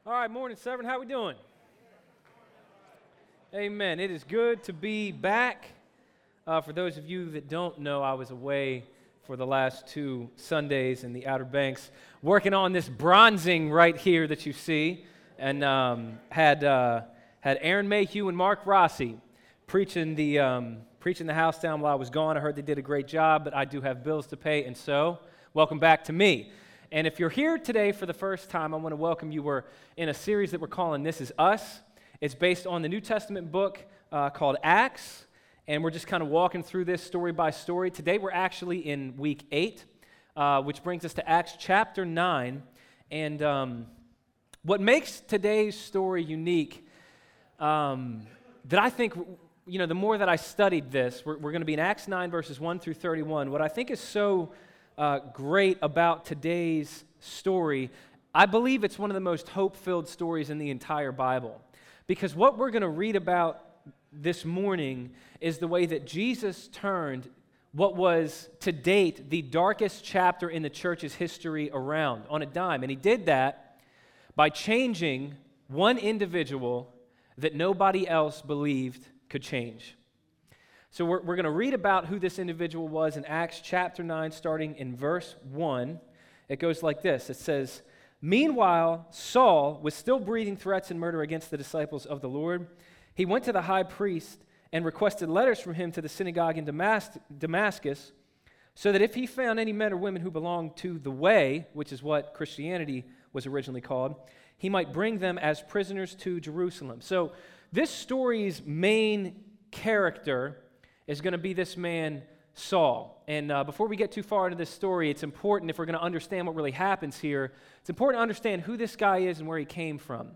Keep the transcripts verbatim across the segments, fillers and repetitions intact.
All right, morning, Severn. How we doing? Amen. It is good to be back. Uh, for those of you that don't know, I was away for the last two Sundays in the Outer Banks working on this bronzing right here that you see, and um, had uh, had Aaron Mayhew and Mark Rossi preaching the um, preaching the house down while I was gone. I heard they did a great job, but I do have bills to pay, and so welcome back to me. And if you're here today for the first time, I want to welcome you. We're in a series that we're calling This Is Us. It's based on the New Testament book uh, called Acts, and we're just kind of walking through this story by story. Today we're actually in week eight, uh, which brings us to Acts chapter nine. And um, what makes today's story unique, um, that I think, you know, the more that I studied this, we're, we're going to be in Acts nine, verses one through thirty-one. What I think is so Uh, great about today's story, I believe it's one of the most hope-filled stories in the entire Bible. Because what we're going to read about this morning is the way that Jesus turned what was, to date, the darkest chapter in the church's history around on a dime. And he did that by changing one individual that nobody else believed could change. So we're, we're going to read about who this individual was in Acts chapter nine, starting in verse one. It goes like this. It says, "Meanwhile, Saul was still breathing threats and murder against the disciples of the Lord. He went to the high priest and requested letters from him to the synagogue in Damas- Damascus, so that if he found any men or women who belonged to the way," which is what Christianity was originally called, "he might bring them as prisoners to Jerusalem." So this story's main character is going to be this man, Saul. And uh, before we get too far into this story, it's important, if we're going to understand what really happens here, it's important to understand who this guy is and where he came from.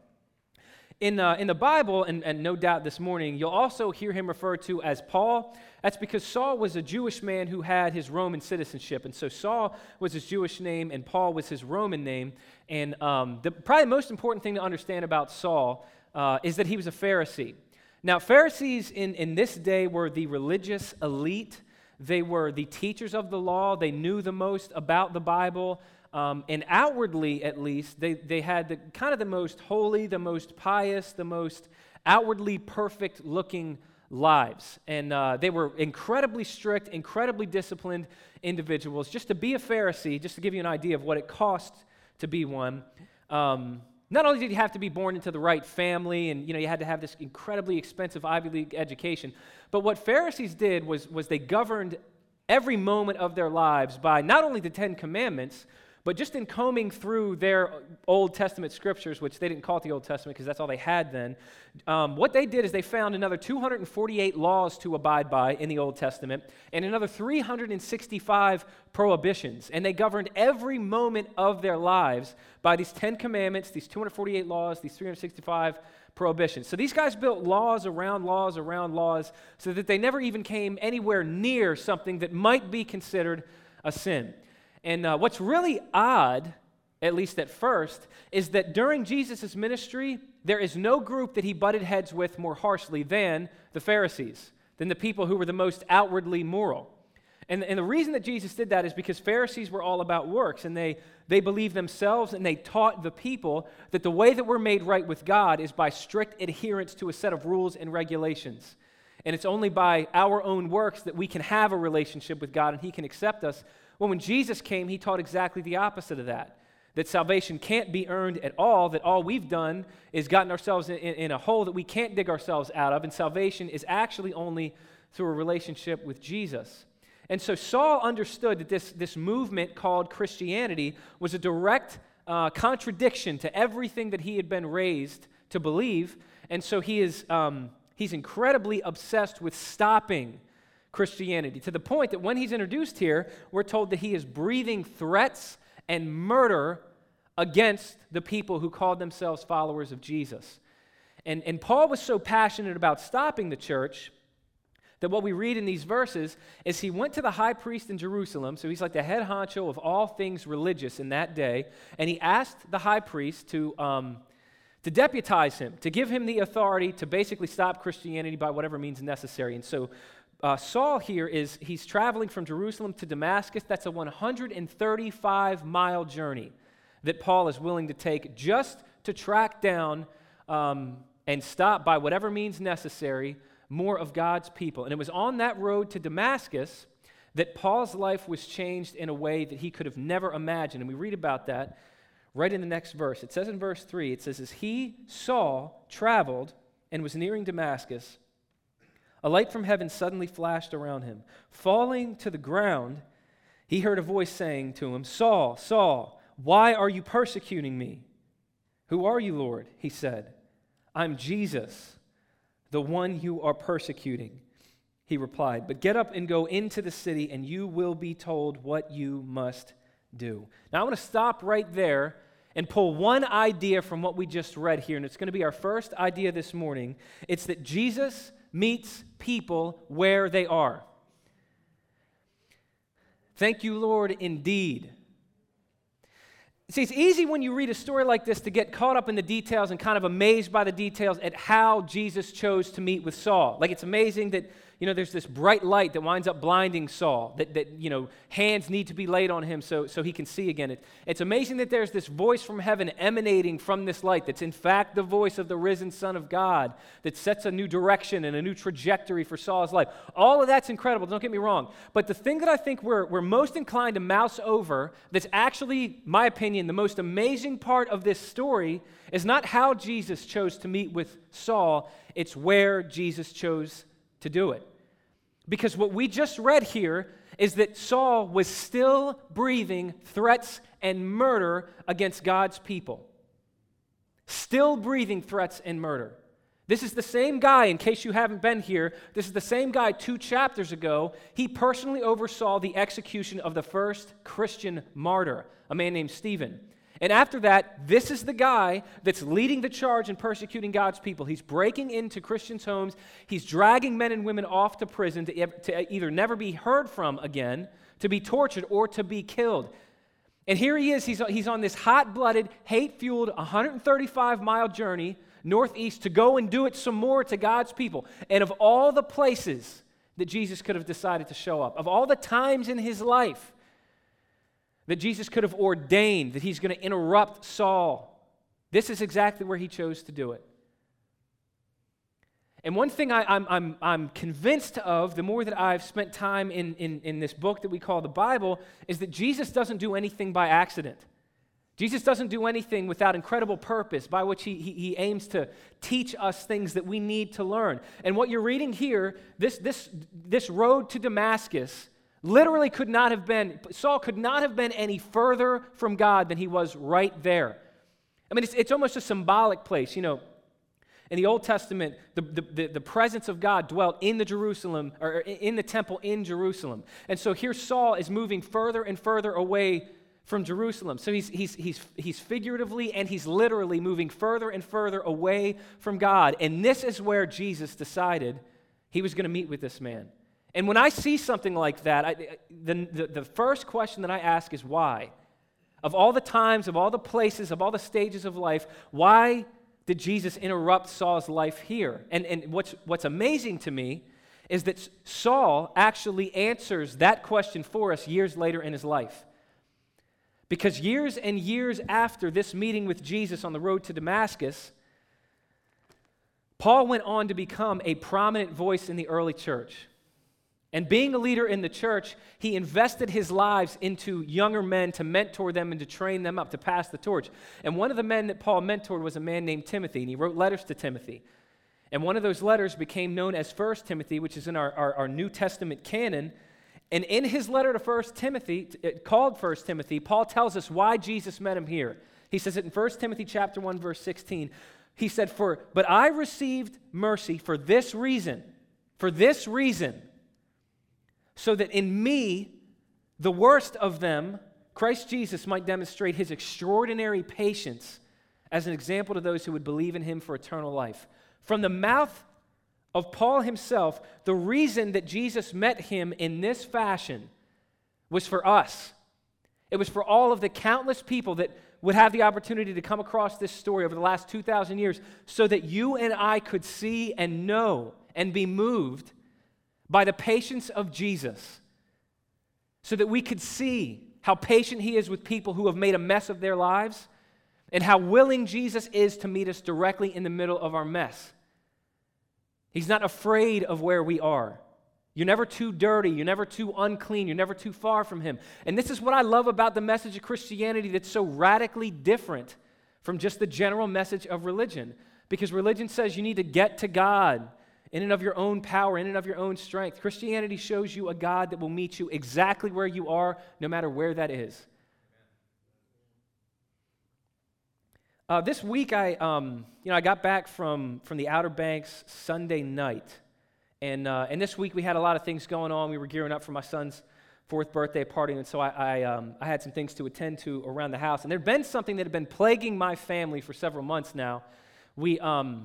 In, uh, in the Bible, and, and no doubt this morning, you'll also hear him referred to as Paul. That's because Saul was a Jewish man who had his Roman citizenship. And so Saul was his Jewish name, and Paul was his Roman name. And um, the, probably the most important thing to understand about Saul uh, is that he was a Pharisee. Now, Pharisees in, in this day were the religious elite. They were the teachers of the law. They knew the most about the Bible. Um, and outwardly, at least, they, they had the, kind of the most holy, the most pious, the most outwardly perfect-looking lives. And uh, they were incredibly strict, incredibly disciplined individuals. Just to be a Pharisee, just to give you an idea of what it costs to be one, um, not only did you have to be born into the right family, and you know you had to have this incredibly expensive Ivy League education, but what Pharisees did was, was they governed every moment of their lives by not only the Ten Commandments, but just in combing through their Old Testament scriptures, which they didn't call it the Old Testament because that's all they had then, um, what they did is they found another two hundred forty-eight laws to abide by in the Old Testament and another three hundred sixty-five prohibitions. And they governed every moment of their lives by these Ten Commandments, these two hundred forty-eight laws, these three hundred sixty-five prohibitions. So these guys built laws around laws around laws so that they never even came anywhere near something that might be considered a sin. And uh, what's really odd, at least at first, is that during Jesus' ministry, there is no group that he butted heads with more harshly than the Pharisees, than the people who were the most outwardly moral. And, and the reason that Jesus did that is because Pharisees were all about works, and they, they believed themselves, and they taught the people that the way that we're made right with God is by strict adherence to a set of rules and regulations. And it's only by our own works that we can have a relationship with God, and he can accept us. Well, when Jesus came, he taught exactly the opposite of that, that salvation can't be earned at all, that all we've done is gotten ourselves in, in, in a hole that we can't dig ourselves out of, and salvation is actually only through a relationship with Jesus. And so Saul understood that this, this movement called Christianity was a direct uh, contradiction to everything that he had been raised to believe, and so he is um, he's incredibly obsessed with stopping Christianity, to the point that when he's introduced here, we're told that he is breathing threats and murder against the people who called themselves followers of Jesus. And, and Paul was so passionate about stopping the church that what we read in these verses is he went to the high priest in Jerusalem, so he's like the head honcho of all things religious in that day, and he asked the high priest to, um, to deputize him, to give him the authority to basically stop Christianity by whatever means necessary. And so Uh, Saul here is, he's traveling from Jerusalem to Damascus. That's a one hundred thirty-five mile journey. that Paul is willing to take just to track down um, and stop by whatever means necessary more of God's people. And it was on that road to Damascus that Paul's life was changed in a way that he could have never imagined. And we read about that right in the next verse. It says in verse three, it says, as he, Saul, traveled and was nearing Damascus, a light from heaven suddenly flashed around him. Falling to the ground, he heard a voice saying to him, Saul, Saul, why are you persecuting me? Who are you, Lord? He said. I'm Jesus, the one you are persecuting. He replied, but get up and go into the city, and you will be told what you must do. Now, I want to stop right there and pull one idea from what we just read here, and it's going to be our first idea this morning. It's that Jesus meets people where they are. Thank you, Lord, indeed. See, it's easy when you read a story like this to get caught up in the details and kind of amazed by the details at how Jesus chose to meet with Saul. Like, it's amazing that, you know, there's this bright light that winds up blinding Saul, that, that you know, hands need to be laid on him so, so he can see again. It, it's amazing that there's this voice from heaven emanating from this light that's in fact the voice of the risen Son of God that sets a new direction and a new trajectory for Saul's life. All of that's incredible, don't get me wrong. But the thing that I think we're, we're most inclined to mouse over, that's actually, my opinion, the most amazing part of this story is not how Jesus chose to meet with Saul, it's where Jesus chose to do it. Because what we just read here is that Saul was still breathing threats and murder against God's people. Still breathing threats and murder. This is the same guy, in case you haven't been here, this is the same guy two chapters ago. He personally oversaw the execution of the first Christian martyr, a man named Stephen. And after that, this is the guy that's leading the charge in persecuting God's people. He's breaking into Christians' homes. He's dragging men and women off to prison to, to either never be heard from again, to be tortured, or to be killed. And here he is. He's, he's on this hot-blooded, hate-fueled, one hundred thirty-five mile journey northeast to go and do it some more to God's people. And of all the places that Jesus could have decided to show up, of all the times in his life that Jesus could have ordained that he's going to interrupt Saul, this is exactly where he chose to do it. And one thing I, I'm, I'm, I'm convinced of, the more that I've spent time in, in, in this book that we call the Bible, is that Jesus doesn't do anything by accident. Jesus doesn't do anything without incredible purpose by which he, he, he aims to teach us things that we need to learn. And what you're reading here, this, this, this road to Damascus, literally could not have been, Saul could not have been any further from God than he was right there. I mean, it's, it's almost a symbolic place. You know, in the Old Testament, the, the, the presence of God dwelt in the Jerusalem, or in the temple in Jerusalem. And so here Saul is moving further and further away from Jerusalem. So he's, he's, he's, he's figuratively and he's literally moving further and further away from God. And this is where Jesus decided he was going to meet with this man. And when I see something like that, I, the, the, the first question that I ask is why? Of all the times, of all the places, of all the stages of life, why did Jesus interrupt Saul's life here? And, and what's, what's amazing to me is that Saul actually answers that question for us years later in his life. Because years and years after this meeting with Jesus on the road to Damascus, Paul went on to become a prominent voice in the early church. And being a leader in the church, he invested his lives into younger men to mentor them and to train them up, to pass the torch. And one of the men that Paul mentored was a man named Timothy, and he wrote letters to Timothy. And one of those letters became known as First Timothy, which is in our, our, our New Testament canon. And in his letter to First Timothy, called First Timothy, Paul tells us why Jesus met him here. He says it in First Timothy chapter one, verse sixteen. He said, "For but I received mercy for this reason, for this reason, so that in me, the worst of them, Christ Jesus might demonstrate his extraordinary patience as an example to those who would believe in him for eternal life." From the mouth of Paul himself, the reason that Jesus met him in this fashion was for us. It was for all of the countless people that would have the opportunity to come across this story over the last two thousand years, so that you and I could see and know and be moved by the patience of Jesus, so that we could see how patient he is with people who have made a mess of their lives, and how willing Jesus is to meet us directly in the middle of our mess. He's not afraid of where we are. You're never too dirty. You're never too unclean. You're never too far from him. And this is what I love about the message of Christianity that's so radically different from just the general message of religion. Because religion says you need to get to God in and of your own power, in and of your own strength. Christianity shows you a God that will meet you exactly where you are, no matter where that is. Uh, this week, I, um, you know, I got back from, from the Outer Banks Sunday night. And, uh, and this week we had a lot of things going on. We were gearing up for my son's fourth birthday party, and so I, I, um, I had some things to attend to around the house. And there had been something that had been plaguing my family for several months now. We, um,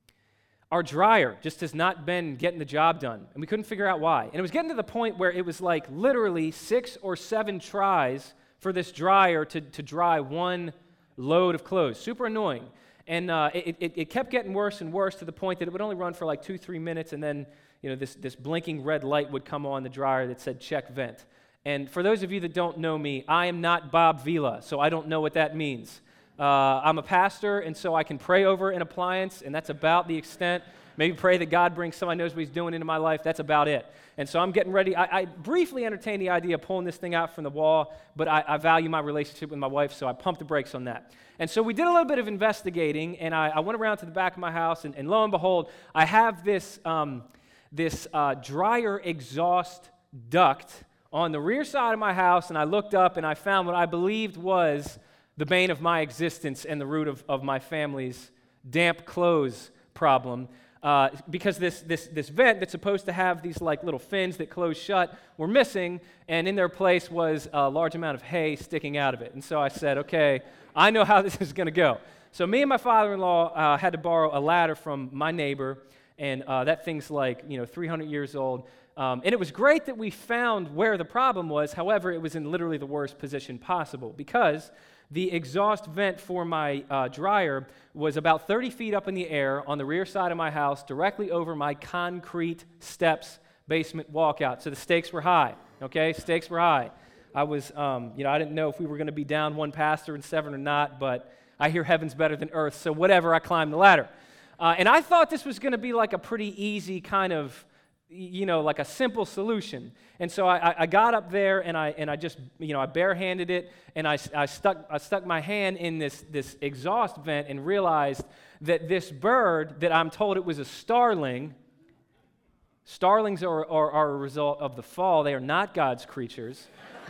our dryer just has not been getting the job done, and we couldn't figure out why. And it was getting to the point where it was like literally six or seven tries for this dryer to, to dry one load of clothes. Super annoying. And uh, it, it, it kept getting worse and worse to the point that it would only run for like two, three minutes, and then you know this, this blinking red light would come on the dryer that said check vent. And for those of you that don't know me, I am not Bob Vila, so I don't know what that means. Uh, I'm a pastor, and so I can pray over an appliance, and that's about the extent. Maybe pray that God brings someone who knows what he's doing into my life. That's about it. And so I'm getting ready. I, I briefly entertained the idea of pulling this thing out from the wall, but I, I value my relationship with my wife, so I pumped the brakes on that. And so we did a little bit of investigating, and I, I went around to the back of my house, and, and lo and behold, I have this, um, this uh, dryer exhaust duct on the rear side of my house, and I looked up, and I found what I believed was the bane of my existence and the root of, of my family's damp clothes problem. Uh, because this, this, this vent that's supposed to have these like little fins that close shut were missing, and in their place was a large amount of hay sticking out of it. And so I said, okay, I know how this is going to go. So me and my father-in-law uh, had to borrow a ladder from my neighbor, and uh, that thing's like, you know, three hundred years old. Um, and it was great that we found where the problem was. However, it was in literally the worst position possible, because the exhaust vent for my uh, dryer was about thirty feet up in the air on the rear side of my house, directly over my concrete steps basement walkout. So the stakes were high, okay? Stakes were high. I was, um, you know, I didn't know if we were going to be down one pastor and seven or not, but I hear heaven's better than earth, so whatever, I climbed the ladder. Uh, and I thought this was going to be like a pretty easy kind of, you know, like a simple solution. And so I, I got up there, and I and I just, you know, I barehanded it, and I, I stuck I stuck my hand in this this exhaust vent and realized that this bird that I'm told it was a starling. Starlings are, are, are a result of the fall. They are not God's creatures.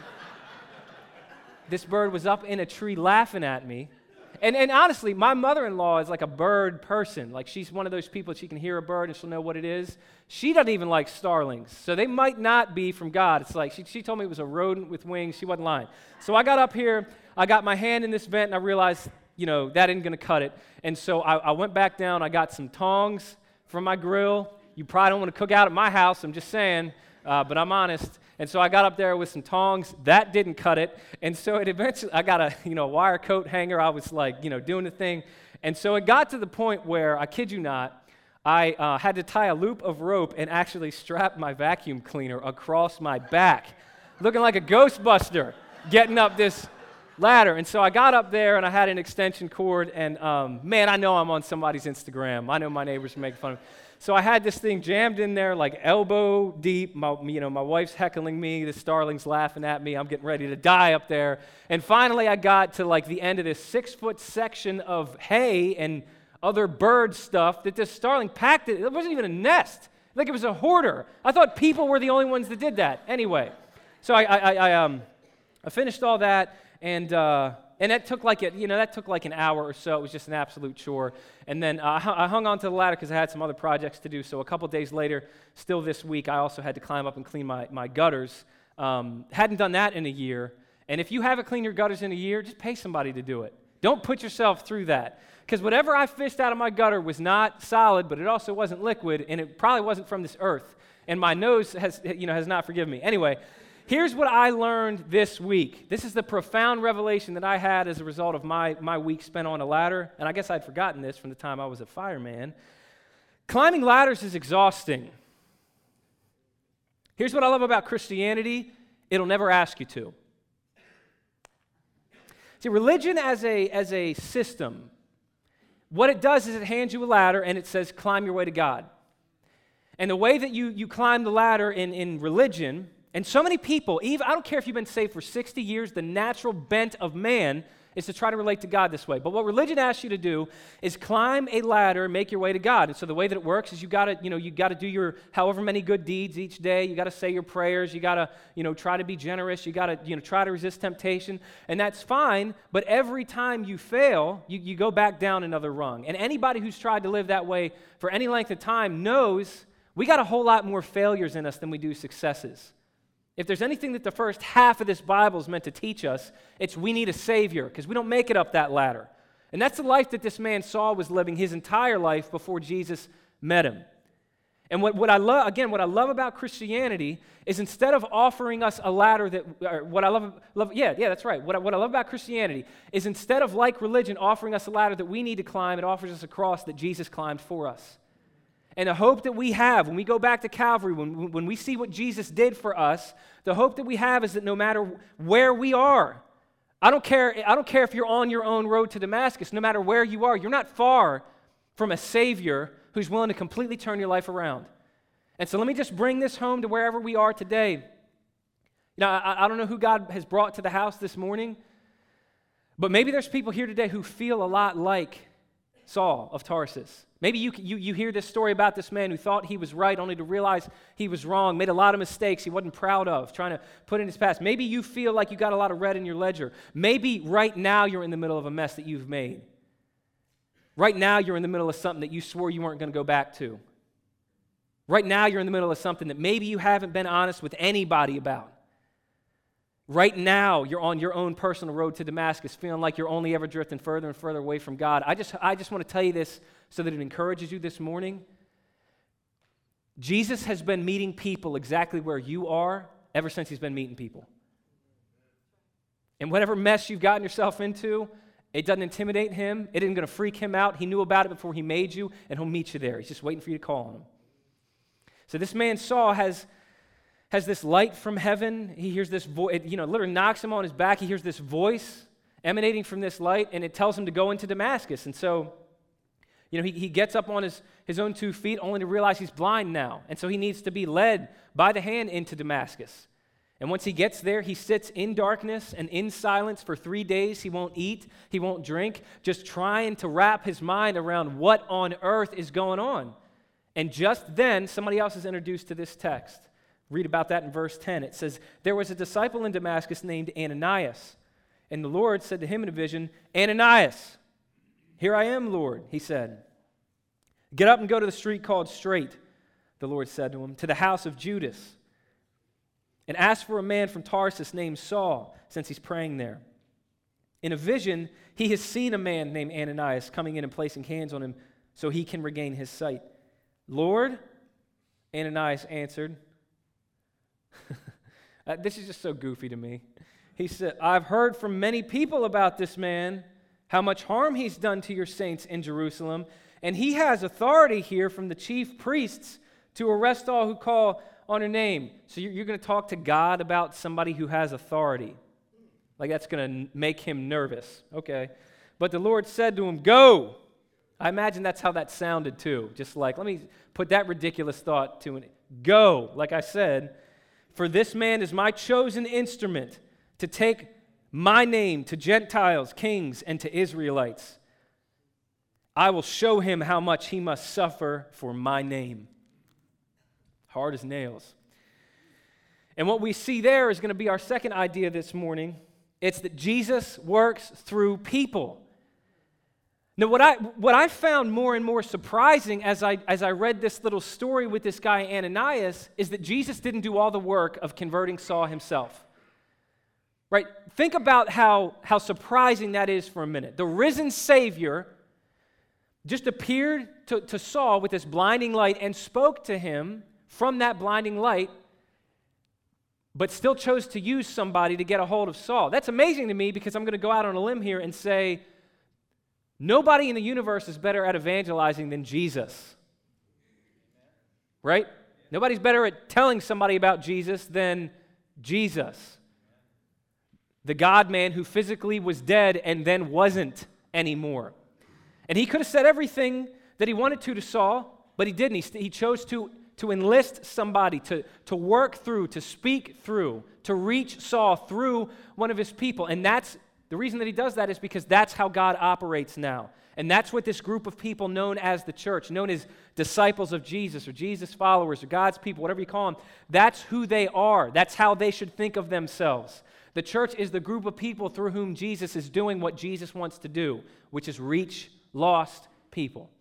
This bird was up in a tree laughing at me. And, and honestly, my mother-in-law is like a bird person. Like, she's one of those people, she can hear a bird and she'll know what it is. She doesn't even like starlings, so they might not be from God. It's like, she, she told me it was a rodent with wings. She wasn't lying. So I got up here, I got my hand in this vent, and I realized, you know, that ain't going to cut it. And so I, I went back down, I got some tongs from my grill. You probably don't want to cook out at my house, I'm just saying, uh, but I'm honest. And so I got up there with some tongs. That didn't cut it. And so it eventually, I got a, you know, wire coat hanger. I was like, you know, doing the thing. And so it got to the point where, I kid you not, I uh, had to tie a loop of rope and actually strap my vacuum cleaner across my back, looking like a Ghostbuster getting up this ladder. And so I got up there, and I had an extension cord. And um, man, I know I'm on somebody's Instagram. I know my neighbors are making fun of me. So I had this thing jammed in there like elbow deep. My, you know, my wife's heckling me. The starling's laughing at me. I'm getting ready to die up there. And finally I got to like the end of this six-foot section of hay and other bird stuff that this starling packed it. It wasn't even a nest. Like it was a hoarder. I thought people were the only ones that did that. Anyway, so I, I, I, um, I finished all that, and uh, and that took like a, you know that took like an hour or so. It was just an absolute chore. And then uh, I hung on to the ladder because I had some other projects to do. So a couple days later, still this week, I also had to climb up and clean my, my gutters. Um, hadn't done that in a year. And if you haven't cleaned your gutters in a year, just pay somebody to do it. Don't put yourself through that. Because whatever I fished out of my gutter was not solid, but it also wasn't liquid, and it probably wasn't from this earth. And my nose has, you know, has not forgiven me. Anyway, here's what I learned this week. This is the profound revelation that I had as a result of my, my week spent on a ladder. And I guess I'd forgotten this from the time I was a fireman. Climbing ladders is exhausting. Here's what I love about Christianity. It'll never ask you to. See, religion as a, as a system, what it does is it hands you a ladder and it says, climb your way to God. And the way that you, you climb the ladder in, in religion, and so many people, even I don't care if you've been saved for sixty years, the natural bent of man is to try to relate to God this way. But what religion asks you to do is climb a ladder and make your way to God. And so the way that it works is you got to, you know, you got to do your however many good deeds each day. You got to say your prayers. You got to, you know, try to be generous. You got to, you know, try to resist temptation. And that's fine. But every time you fail, you, you go back down another rung. And anybody who's tried to live that way for any length of time knows we got a whole lot more failures in us than we do successes. If there's anything that the first half of this Bible is meant to teach us, it's we need a Savior, because we don't make it up that ladder. And that's the life that this man Saul was living his entire life before Jesus met him. And what, what I love, again, what I love about Christianity is instead of offering us a ladder that, or what I love, love yeah, yeah, that's right. What I, what I love about Christianity is instead of, like religion, offering us a ladder that we need to climb, it offers us a cross that Jesus climbed for us. And the hope that we have when we go back to Calvary, when, when we see what Jesus did for us, the hope that we have is that no matter where we are, I don't care, I don't care if you're on your own road to Damascus, no matter where you are, you're not far from a Savior who's willing to completely turn your life around. And so let me just bring this home to wherever we are today. You know, I, I don't know who God has brought to the house this morning, but maybe there's people here today who feel a lot like Saul of Tarsus. Maybe you, you, you hear this story about this man who thought he was right only to realize he was wrong, made a lot of mistakes he wasn't proud of, trying to put in his past. Maybe you feel like you got a lot of red in your ledger. Maybe right now you're in the middle of a mess that you've made. Right now you're in the middle of something that you swore you weren't going to go back to. Right now you're in the middle of something that maybe you haven't been honest with anybody about. Right now, you're on your own personal road to Damascus, feeling like you're only ever drifting further and further away from God. I just, I just want to tell you this so that it encourages you this morning. Jesus has been meeting people exactly where you are ever since he's been meeting people. And whatever mess you've gotten yourself into, it doesn't intimidate him. It isn't going to freak him out. He knew about it before he made you, and he'll meet you there. He's just waiting for you to call on him. So this man Saul has... has this light from heaven. He hears this voice, it, you know, literally knocks him on his back. He hears this voice emanating from this light, and it tells him to go into Damascus. And so, you know, he, he gets up on his, his own two feet only to realize he's blind now. And so he needs to be led by the hand into Damascus. And once he gets there, he sits in darkness and in silence for three days. He won't eat, he won't drink, just trying to wrap his mind around what on earth is going on. And just then, somebody else is introduced to this text. Read about that in verse ten. It says, there was a disciple in Damascus named Ananias. And the Lord said to him in a vision, Ananias, here I am, Lord, he said. Get up and go to the street called Straight, the Lord said to him, to the house of Judas. And ask for a man from Tarsus named Saul, since he's praying there. In a vision, he has seen a man named Ananias coming in and placing hands on him so he can regain his sight. Lord, Ananias answered, uh, this is just so goofy to me. He said, I've heard from many people about this man, how much harm he's done to your saints in Jerusalem, and he has authority here from the chief priests to arrest all who call on your name. So you're, you're going to talk to God about somebody who has authority. Like that's going to make him nervous. Okay. But the Lord said to him, go. I imagine that's how that sounded too. Just like, let me put that ridiculous thought to it. Go, like I said. For this man is my chosen instrument to take my name to Gentiles, kings, and to Israelites. I will show him how much he must suffer for my name. Hard as nails. And what we see there is going to be our second idea this morning. It's that Jesus works through people. Now, what I what I found more and more surprising as I as I read this little story with this guy Ananias is that Jesus didn't do all the work of converting Saul himself. Right? Think about how, how surprising that is for a minute. The risen Savior just appeared to, to Saul with this blinding light and spoke to him from that blinding light, but still chose to use somebody to get a hold of Saul. That's amazing to me because I'm going to go out on a limb here and say, nobody in the universe is better at evangelizing than Jesus. Right? Nobody's better at telling somebody about Jesus than Jesus. the God-man who physically was dead and then wasn't anymore. And he could have said everything that he wanted to to Saul, but he didn't. He, he chose to, to enlist somebody, to, to work through, to speak through, to reach Saul through one of his people. And that's the reason that he does that is because that's how God operates now. And that's what this group of people known as the church, known as disciples of Jesus or Jesus followers or God's people, whatever you call them, that's who they are. That's how they should think of themselves. The church is the group of people through whom Jesus is doing what Jesus wants to do, which is reach lost people.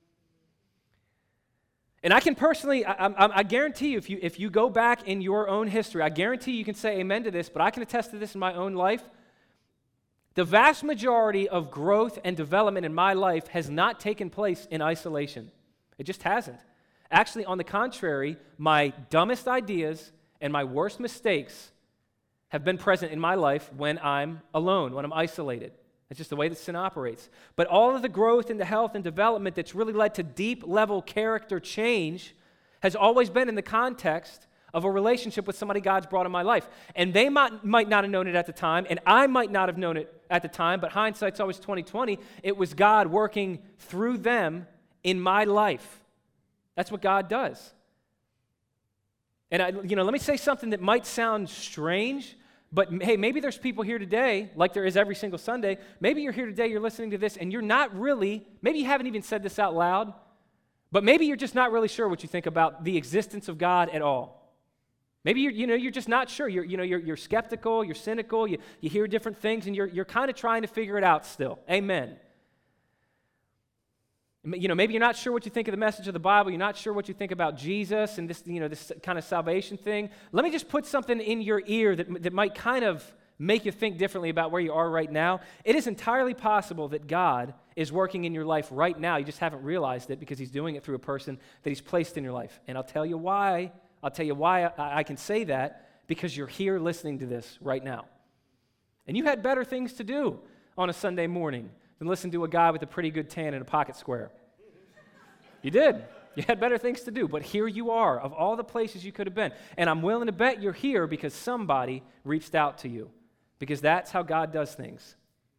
And I can personally, I, I, I guarantee you, if you, if you go back in your own history, I guarantee you can say amen to this, but I can attest to this in my own life. The vast majority of growth and development in my life has not taken place in isolation. It just hasn't. Actually, on the contrary, my dumbest ideas and my worst mistakes have been present in my life when I'm alone, when I'm isolated. It's just the way that sin operates. But all of the growth and the health and development that's really led to deep-level character change has always been in the context of a relationship with somebody God's brought in my life. And they might, might not have known it at the time, and I might not have known it at the time, but hindsight's always twenty twenty. It was God working through them in my life. That's what God does. And, I, you know, let me say something that might sound strange, but hey, maybe there's people here today, like there is every single Sunday, maybe you're here today, you're listening to this, and you're not really, maybe you haven't even said this out loud, but maybe you're just not really sure what you think about the existence of God at all. Maybe you're, you know, you're just not sure. You're, you know, you're, you're skeptical, you're cynical, you, you hear different things, and you're, you're kind of trying to figure it out still. Amen. You know, maybe you're not sure what you think of the message of the Bible. You're not sure what you think about Jesus and this, you know, this kind of salvation thing. Let me just put something in your ear that, that might kind of make you think differently about where you are right now. It is entirely possible that God is working in your life right now. You just haven't realized it because he's doing it through a person that he's placed in your life. And I'll tell you why. I'll tell you why I, I can say that, because you're here listening to this right now. And you had better things to do on a Sunday morning than listen to a guy with a pretty good tan and a pocket square. You did. You had better things to do, but here you are, of all the places you could have been. And I'm willing to bet you're here because somebody reached out to you, because that's how God does things.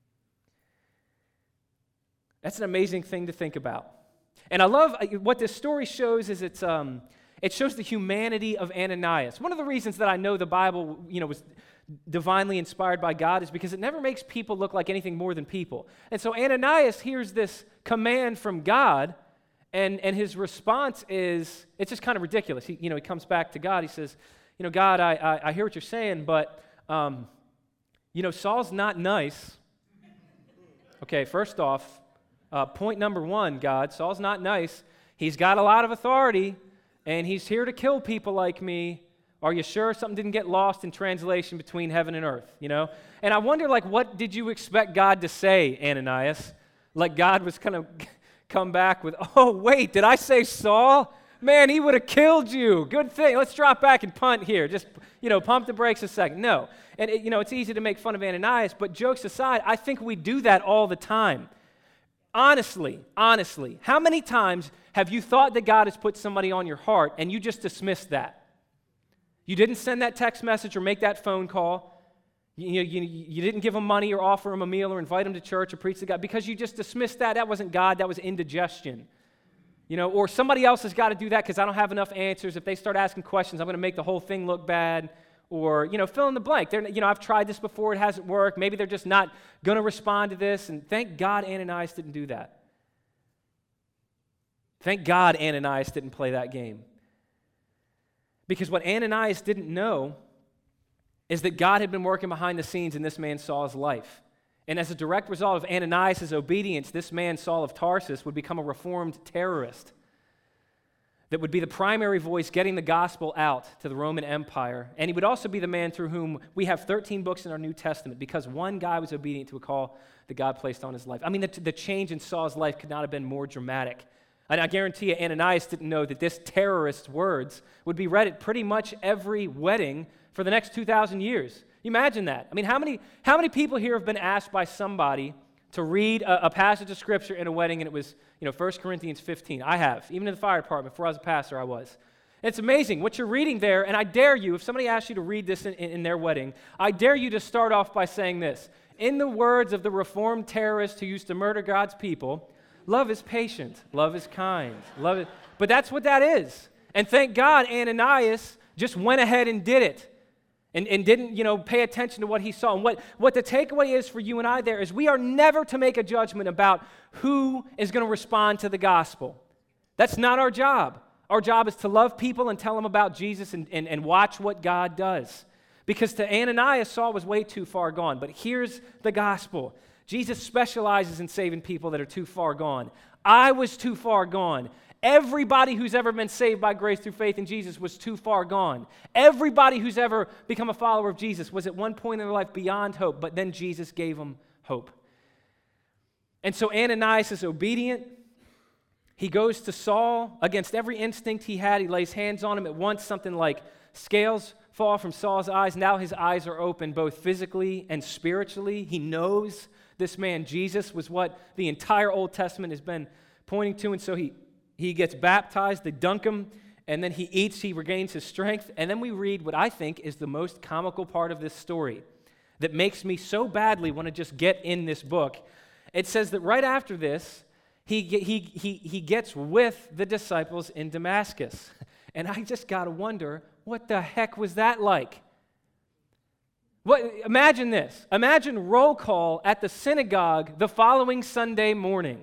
That's an amazing thing to think about. And I love what this story shows is it's um, it shows the humanity of Ananias. One of the reasons that I know the Bible, you know, was divinely inspired by God is because it never makes people look like anything more than people. And so Ananias hears this command from God, and, and his response is, it's just kind of ridiculous. He, you know, he comes back to God. He says, you know, God, I, I, I hear what you're saying, but, um, you know, Saul's not nice. Okay, first off, uh, point number one, God, Saul's not nice. He's got a lot of authority, and he's here to kill people like me. Are you sure something didn't get lost in translation between heaven and earth, you know? And I wonder, like, what did you expect God to say, Ananias? Like God was going to come back with, oh, wait, did I say Saul? Man, he would have killed you. Good thing. Let's drop back and punt here. Just, you know, pump the brakes a second. No. And, it, you know, it's easy to make fun of Ananias, but jokes aside, I think we do that all the time. Honestly, honestly, how many times have you thought that God has put somebody on your heart and you just dismissed that? You didn't send that text message or make that phone call. You, you, you didn't give them money or offer them a meal or invite them to church or preach to God because you just dismissed that. That wasn't God. That was indigestion. You know, or somebody else has got to do that because I don't have enough answers. If they start asking questions, I'm going to make the whole thing look bad. Or, you know, fill in the blank. They're, you know, I've tried this before. It hasn't worked. Maybe they're just not going to respond to this. And thank God Ananias didn't do that. Thank God Ananias didn't play that game. Because what Ananias didn't know is that God had been working behind the scenes in this man Saul's life. And as a direct result of Ananias' obedience, this man Saul of Tarsus would become a reformed terrorist that would be the primary voice getting the gospel out to the Roman Empire. And he would also be the man through whom we have thirteen books in our New Testament because one guy was obedient to a call that God placed on his life. I mean, the, the change in Saul's life could not have been more dramatic. And I guarantee you, Ananias didn't know that this terrorist's words would be read at pretty much every wedding for the next two thousand years. You imagine that. I mean, how many, how many people here have been asked by somebody to read a, a passage of Scripture in a wedding, and it was, you know, First Corinthians fifteen? I have. Even in the fire department, before I was a pastor, I was. It's amazing what you're reading there, and I dare you, if somebody asks you to read this in, in, in their wedding, I dare you to start off by saying this. In the words of the reformed terrorist who used to murder God's people, love is patient, love is kind, love is, but that's what that is. And thank God Ananias just went ahead and did it. And, and didn't, you know, pay attention to what he saw. And what, what the takeaway is for you and I there is we are never to make a judgment about who is going to respond to the gospel. That's not our job. Our job is to love people and tell them about Jesus and, and, and watch what God does. Because to Ananias, Saul was way too far gone. But here's the gospel. Jesus specializes in saving people that are too far gone. I was too far gone. Everybody who's ever been saved by grace through faith in Jesus was too far gone. Everybody who's ever become a follower of Jesus was at one point in their life beyond hope, but then Jesus gave them hope. And so Ananias is obedient. He goes to Saul against every instinct he had. He lays hands on him at once. Something like scales fall from Saul's eyes. Now his eyes are open both physically and spiritually. He knows this man Jesus was what the entire Old Testament has been pointing to, and so he He gets baptized, they dunk him, and then he eats, he regains his strength. And then we read what I think is the most comical part of this story that makes me so badly want to just get in this book. It says that right after this, he, he, he, he gets with the disciples in Damascus. And I just got to wonder, what the heck was that like? What, imagine this. Imagine roll call at the synagogue the following Sunday morning.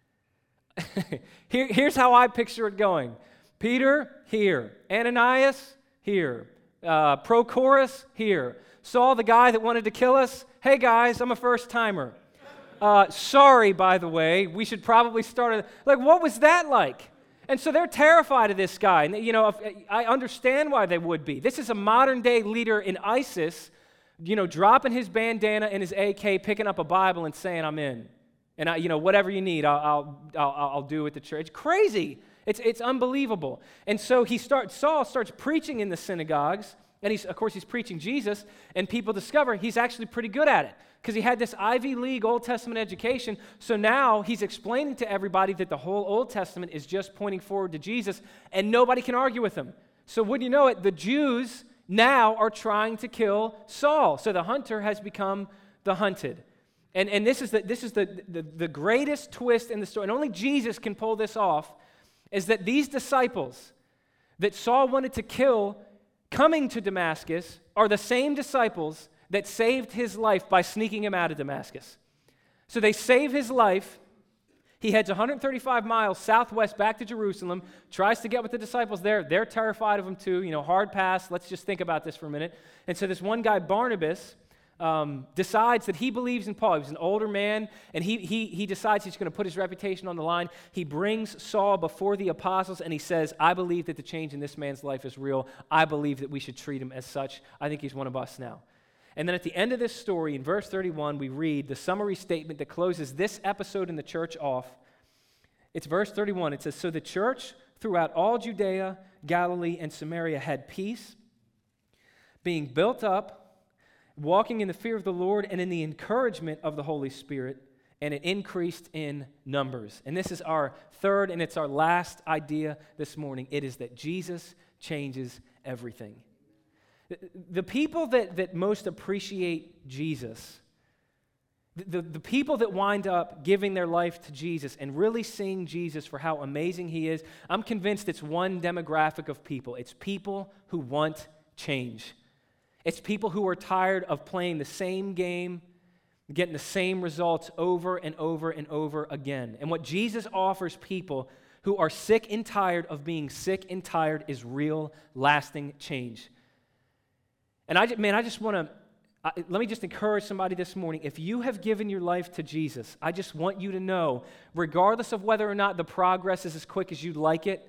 Here, here's how I picture it going. Peter, here. Ananias, here. Uh, Prochorus, here. Saul, the guy that wanted to kill us. Hey, guys, I'm a first-timer. Uh, sorry, by the way. We should probably start a... Like, what was that like? And so they're terrified of this guy. And, you know, if, I understand why they would be. This is a modern-day leader in ISIS, you know, dropping his bandana and his A K, picking up a Bible and saying, I'm in. And, I, you know, whatever you need, I'll, I'll, I'll do at the church. It's crazy. It's, it's unbelievable. And so he starts, Saul starts preaching in the synagogues, and he's, of course, he's preaching Jesus, and people discover he's actually pretty good at it because he had this Ivy League Old Testament education. So now he's explaining to everybody that the whole Old Testament is just pointing forward to Jesus, and nobody can argue with him. So wouldn't you know it, the Jews now are trying to kill Saul. So the hunter has become the hunted. And, and this is, the, this is the, the, the greatest twist in the story, and only Jesus can pull this off, is that these disciples that Saul wanted to kill coming to Damascus are the same disciples that saved his life by sneaking him out of Damascus. So they save his life. He heads one hundred thirty-five miles southwest back to Jerusalem, tries to get with the disciples there. They're terrified of him too, you know, hard pass. Let's just think about this for a minute. And so this one guy, Barnabas, Um, decides that he believes in Paul. He was an older man, and he, he, he decides he's going to put his reputation on the line. He brings Saul before the apostles, and he says, I believe that the change in this man's life is real. I believe that we should treat him as such. I think he's one of us now. And then at the end of this story, in verse thirty-one, we read the summary statement that closes this episode in the church off. It's verse thirty-one. It says, so the church throughout all Judea, Galilee, and Samaria had peace, being built up, walking in the fear of the Lord and in the encouragement of the Holy Spirit, and it increased in numbers. And this is our third and it's our last idea this morning. It is that Jesus changes everything. The people that, that most appreciate Jesus, the, the people that wind up giving their life to Jesus and really seeing Jesus for how amazing he is, I'm convinced it's one demographic of people. It's people who want change. It's people who are tired of playing the same game, getting the same results over and over and over again. And what Jesus offers people who are sick and tired of being sick and tired is real, lasting change. And I, man, I just want to, let me just encourage somebody this morning. If you have given your life to Jesus, I just want you to know, regardless of whether or not the progress is as quick as you'd like it,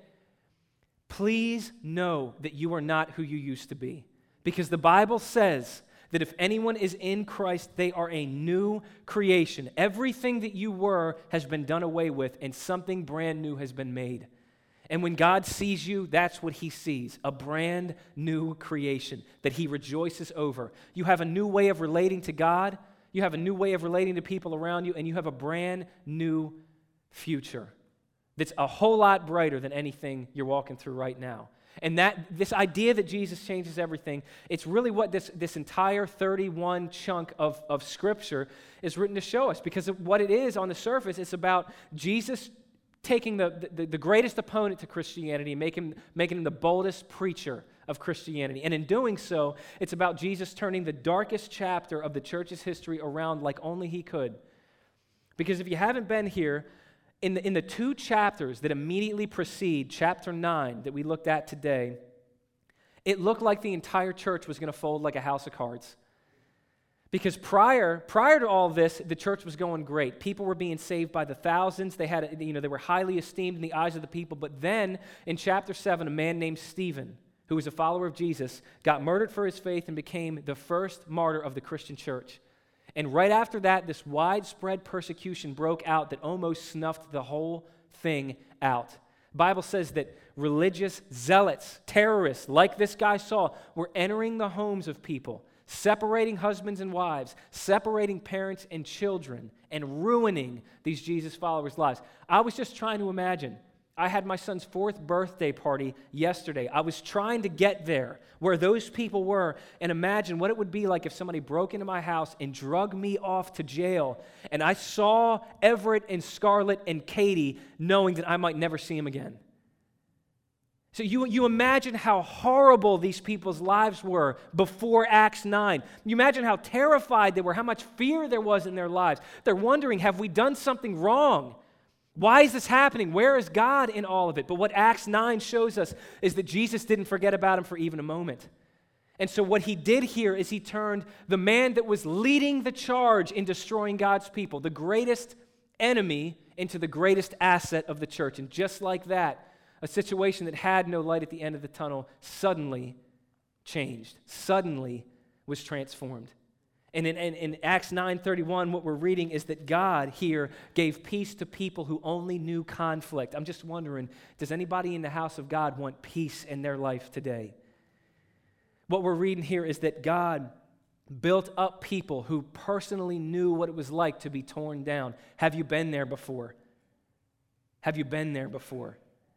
please know that you are not who you used to be. Because the Bible says that if anyone is in Christ, they are a new creation. Everything that you were has been done away with, and something brand new has been made. And when God sees you, that's what he sees, a brand new creation that he rejoices over. You have a new way of relating to God, you have a new way of relating to people around you, and you have a brand new future that's a whole lot brighter than anything you're walking through right now. And that this idea that Jesus changes everything, it's really what this, this entire thirty-one chunk of, of Scripture is written to show us. Because of what it is on the surface, it's about Jesus taking the, the, the greatest opponent to Christianity and make him, making him the boldest preacher of Christianity. And in doing so, it's about Jesus turning the darkest chapter of the church's history around like only he could. Because if you haven't been here, In the, in the two chapters that immediately precede chapter nine that we looked at today, it looked like the entire church was going to fold like a house of cards. Because prior, prior to all this, the church was going great. People were being saved by the thousands. They had, you know, they were highly esteemed in the eyes of the people. But then in chapter seven, a man named Stephen, who was a follower of Jesus, got murdered for his faith and became the first martyr of the Christian church. And right after that, this widespread persecution broke out that almost snuffed the whole thing out. The Bible says that religious zealots, terrorists like this guy Saul, were entering the homes of people, separating husbands and wives, separating parents and children, and ruining these Jesus followers' lives. I was just trying to imagine. I had my son's fourth birthday party yesterday. I was trying to get there where those people were and imagine what it would be like if somebody broke into my house and drug me off to jail and I saw Everett and Scarlett and Katie knowing that I might never see them again. So you, you imagine how horrible these people's lives were before Acts nine. You imagine how terrified they were, how much fear there was in their lives. They're wondering, have we done something wrong? Why is this happening? Where is God in all of it? But what Acts nine shows us is that Jesus didn't forget about him for even a moment. And so what he did here is he turned the man that was leading the charge in destroying God's people, the greatest enemy, into the greatest asset of the church. And just like that, a situation that had no light at the end of the tunnel suddenly changed, suddenly was transformed. And in, in, in Acts nine thirty-one, what we're reading is that God here gave peace to people who only knew conflict. I'm just wondering, does anybody in the house of God want peace in their life today? What we're reading here is that God built up people who personally knew what it was like to be torn down. Have you been there before? Have you been there before?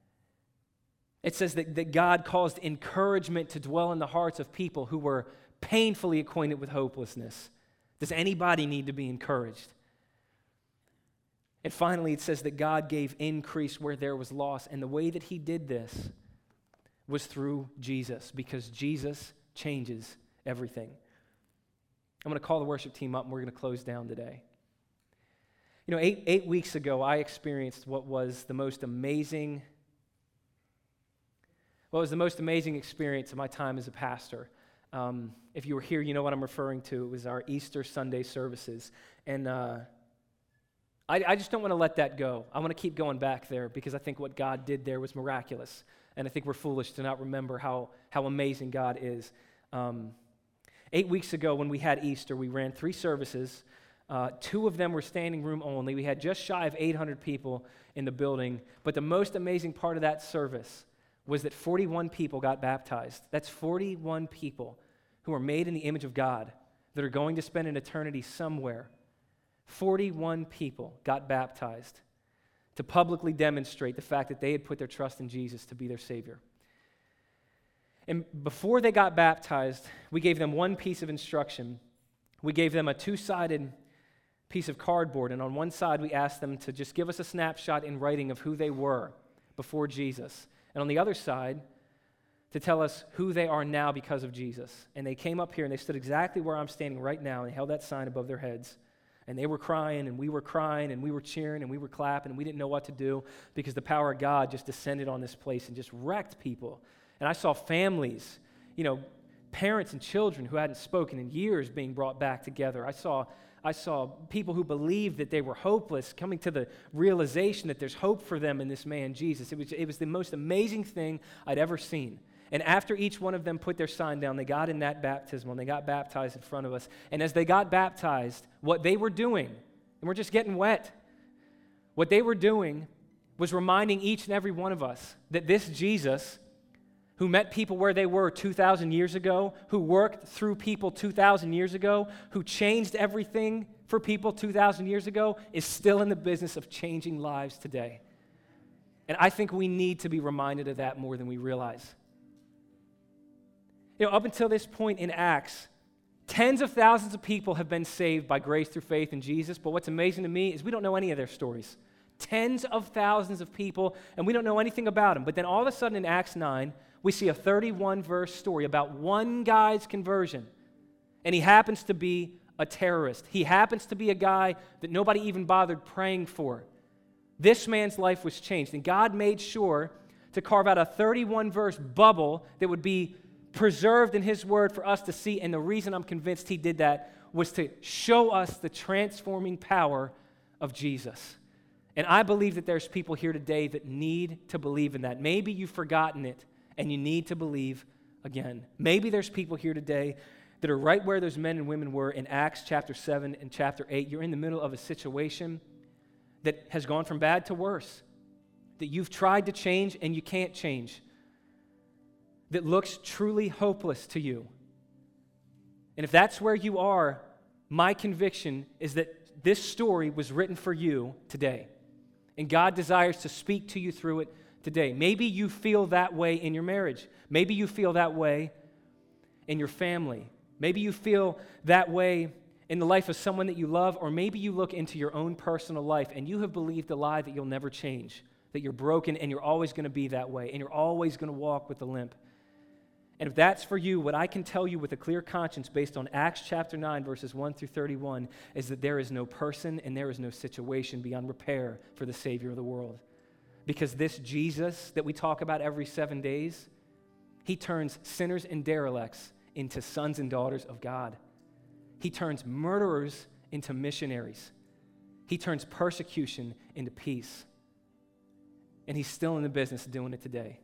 It says that, that God caused encouragement to dwell in the hearts of people who were painfully acquainted with hopelessness. Does anybody need to be encouraged? And finally, it says that God gave increase where there was loss. And the way that he did this was through Jesus, because Jesus changes everything. I'm going to call the worship team up and we're going to close down today. You know, eight, eight weeks ago, I experienced what was the most amazing, what was the most amazing experience of my time as a pastor. Um, if you were here, you know what I'm referring to. It was our Easter Sunday services. And uh, I, I just don't want to let that go. I want to keep going back there because I think what God did there was miraculous. And I think we're foolish to not remember how, how amazing God is. Um, eight weeks ago when we had Easter, we ran three services. Uh, two of them were standing room only. We had just shy of eight hundred people in the building. But the most amazing part of that service was that forty-one people got baptized. That's forty-one people who are made in the image of God that are going to spend an eternity somewhere. forty-one people got baptized to publicly demonstrate the fact that they had put their trust in Jesus to be their Savior. And before they got baptized, we gave them one piece of instruction. We gave them a two-sided piece of cardboard, and on one side we asked them to just give us a snapshot in writing of who they were before Jesus. And on the other side, to tell us who they are now because of Jesus. And they came up here and they stood exactly where I'm standing right now and they held that sign above their heads. And they were crying and we were crying and we were cheering and we were clapping and we didn't know what to do because the power of God just descended on this place and just wrecked people. And I saw families, you know, parents and children who hadn't spoken in years being brought back together. I saw I saw people who believed that they were hopeless coming to the realization that there's hope for them in this man, Jesus. It was, it was the most amazing thing I'd ever seen. And after each one of them put their sign down, they got in that baptismal and they got baptized in front of us. And as they got baptized, what they were doing, and we're just getting wet, what they were doing was reminding each and every one of us that this Jesus, who met people where they were two thousand years ago, who worked through people two thousand years ago, who changed everything for people two thousand years ago, is still in the business of changing lives today. And I think we need to be reminded of that more than we realize. You know, up until this point in Acts, tens of thousands of people have been saved by grace through faith in Jesus, but what's amazing to me is we don't know any of their stories. Tens of thousands of people, and we don't know anything about them. But then all of a sudden in Acts nine, we see a thirty-one verse story about one guy's conversion, and he happens to be a terrorist. He happens to be a guy that nobody even bothered praying for. This man's life was changed, and God made sure to carve out a thirty-one verse bubble that would be preserved in His Word for us to see, and the reason I'm convinced He did that was to show us the transforming power of Jesus. And I believe that there's people here today that need to believe in that. Maybe you've forgotten it, and you need to believe again. Maybe there's people here today that are right where those men and women were in Acts chapter seven and chapter eight. You're in the middle of a situation that has gone from bad to worse, that you've tried to change and you can't change, that looks truly hopeless to you. And if that's where you are, my conviction is that this story was written for you today, and God desires to speak to you through it today. Maybe you feel that way in your marriage. Maybe you feel that way in your family. Maybe you feel that way in the life of someone that you love, or maybe you look into your own personal life and you have believed a lie that you'll never change, that you're broken and you're always going to be that way, and you're always going to walk with a limp. And if that's for you, what I can tell you with a clear conscience based on Acts chapter nine, verses one through thirty-one, is that there is no person and there is no situation beyond repair for the Savior of the world. Because this Jesus that we talk about every seven days, He turns sinners and derelicts into sons and daughters of God. He turns murderers into missionaries. He turns persecution into peace. And He's still in the business of doing it today.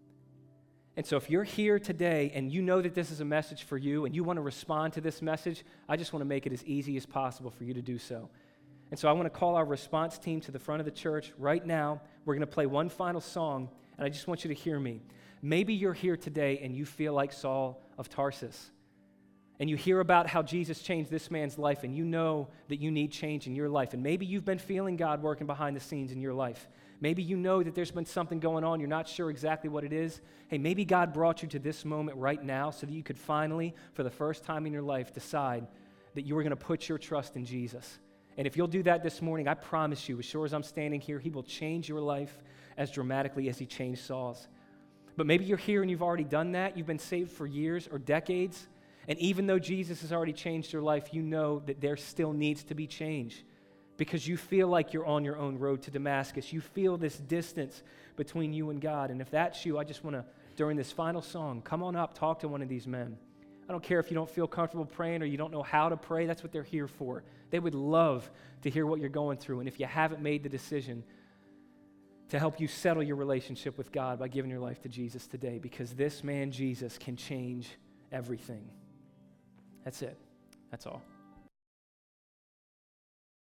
And so if you're here today and you know that this is a message for you and you want to respond to this message, I just want to make it as easy as possible for you to do so. And so I want to call our response team to the front of the church right now. We're going to play one final song, and I just want you to hear me. Maybe you're here today and you feel like Saul of Tarsus, and you hear about how Jesus changed this man's life, and you know that you need change in your life. And maybe you've been feeling God working behind the scenes in your life. Maybe you know that there's been something going on. You're not sure exactly what it is. Hey, maybe God brought you to this moment right now so that you could finally, for the first time in your life, decide that you were going to put your trust in Jesus. And if you'll do that this morning, I promise you, as sure as I'm standing here, He will change your life as dramatically as He changed Saul's. But maybe you're here and you've already done that. You've been saved for years or decades. And even though Jesus has already changed your life, you know that there still needs to be change, because you feel like you're on your own road to Damascus. You feel this distance between you and God. And if that's you, I just want to, during this final song, come on up, talk to one of these men. I don't care if you don't feel comfortable praying or you don't know how to pray. That's what they're here for. They would love to hear what you're going through. And if you haven't made the decision, to help you settle your relationship with God by giving your life to Jesus today, because this man, Jesus, can change everything. That's it. That's all.